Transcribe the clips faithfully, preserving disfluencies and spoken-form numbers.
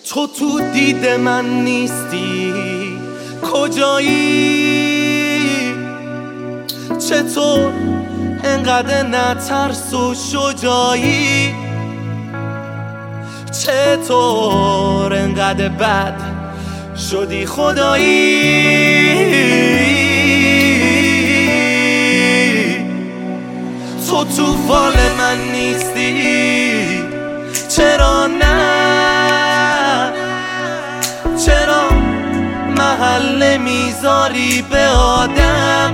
تو تو دید من نیستی، کجایی؟ چطور انقدر نترس و شجایی؟ چطور انقدر بد شدی خدایی؟ تو تو فال من نیستی، چرا نه؟ چرا محل میذاری به آدم؟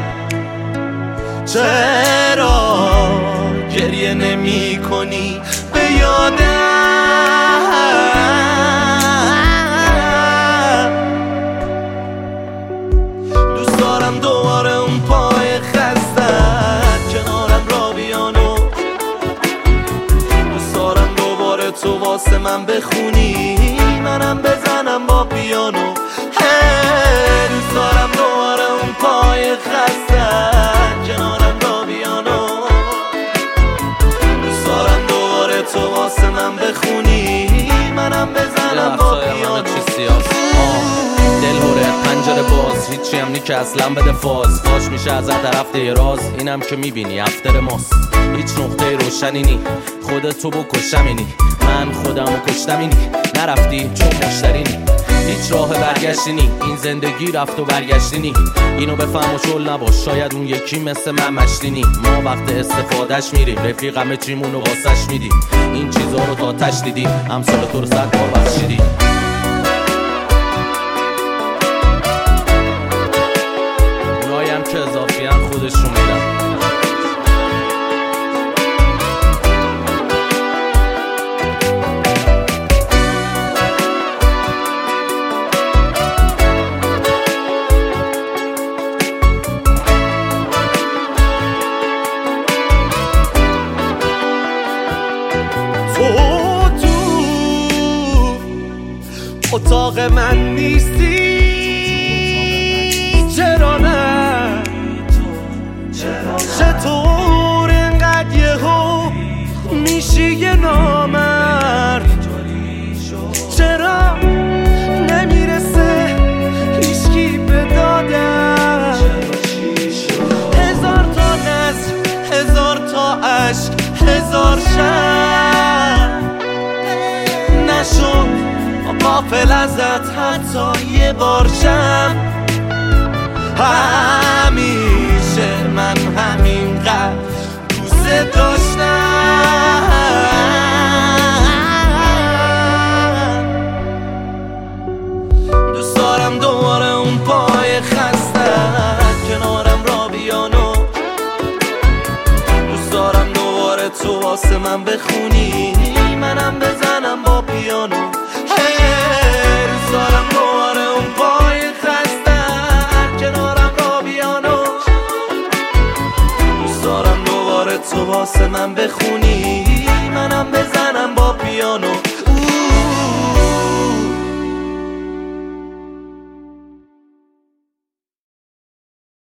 چرا گریه نمی کنی به یادم؟ دوست دارم دوباره اون پای خستت کنارم را بیانو، دوست دارم دوباره تو واسه من بخونی منم بزنم با پیانو. دوست دارم دوباره اون پای خستت کنارم را بیانو، دوست دارم دوباره تو واسه من بخونی منم بزنم با پیانو. دل هوره پنجره باز، هیچی هم نی که اصلا بده فاز. فاش میشه از هر طرف دیراز، اینم که میبینی افتر ماست. هیچ نقطه روشنی نی، خودتو بکشم اینی، من خودمو کشتم اینی. نرفتی چون مشتری نی، هیچ راه برگشتی نی، این زندگی رفت و برگشتی نی. اینو بفهم و شل نباش، شاید اون یکی مثل من مشتی نی. ما وقت استفادهش میریم، رفیق همه چیمونو واسش میدیم. این چیزا رو تا تش دیدی، امثال تو رو صد بار بخشیدی. اونایی که اضافی هم خودشون میدن. تو تو اتاق من نیستی، چرا نه؟ چطور انقدر یهو میشی یه نامرد؟ چرا نمیرسه هیچکی به دادم؟ هزار تا نظر، هزار تا عشق، هزار شب نشد غافل ازت حتی یه بار شم. همیشه من همینقدر دوست داشتم. دوست دارم دوباره اون پای خستت کنارم را بیانو، دوست دارم دوباره تو واسه من بخونی منم بزنم با پیانو. دوست دارم دوباره اون پای خستت کنارم را بیانو، دوست دارم دوباره تو واسه من بخونی منم بزنم با پیانو.